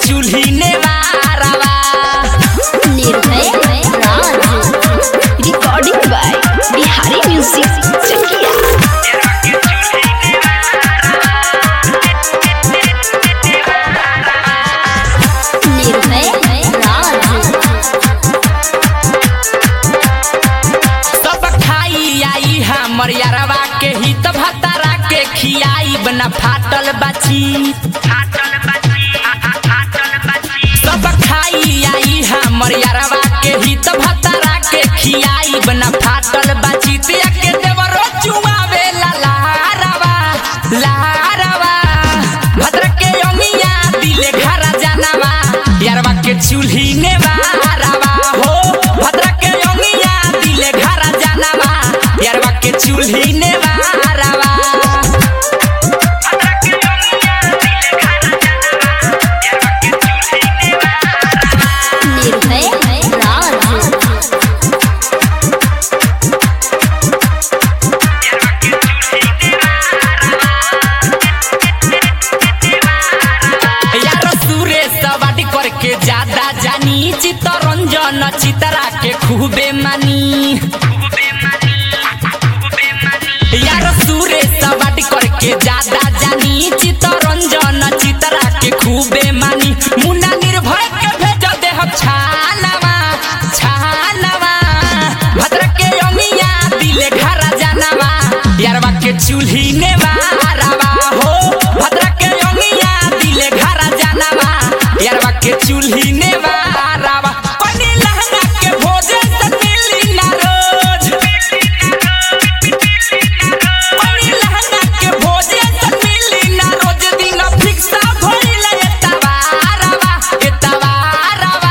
चूल्ही ने वारावा Nirbhay Raj recording by Bihari music Chakiya. Nirbhay Raj सब खाई आई हमर यारवा के हित भतारा के खियाई बना फाटल बाची सब खाई आई हमर यारवा के हित भतारा के खियाई बना फाटल बाची तिया के देवरो चुमावे ला लारवा लारवा भद्र के अंगिया दिले घरा जानवा यारवा के चूल्ही ने वारावा हो भद्र के अंगिया दिले घरा जानवा यारवा के चूल्ही ने वारावा निर्भय राज यार सुरेश वाडी करके ज्यादा जानी चित्तरंजन चितरा के खूबे मानी यार सुरेश वाडी करके ज्यादा जानी चित्तरंजन चितरा के खूबे मानी मुन्ना निर्भय के भेज दे हम छानवा छानवा भद्र के अंगिया दिले घरा जानवा यारवा के चूल्ही ने वारावा हो भद्र के अंगिया दिले घरा जानवा यारवा के चूल्ही ने वारावा पनी लहंगा के भोजे से मिली ना रोज पनी लहंगा के भोजे से मिली ना रोज दिन फिक्सा भइले एतवारवा एतवारवा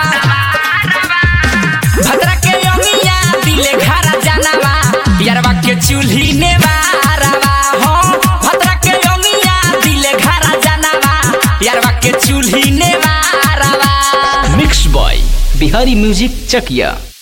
भद्र के अंगिया दिले घरा जानवा यारवा के चूल्ही ने वारावा हो भद्र के अंगिया दिले घरा जानवा यारवा के चूल्ही ने वारावा mix by Bihari music Chakiya.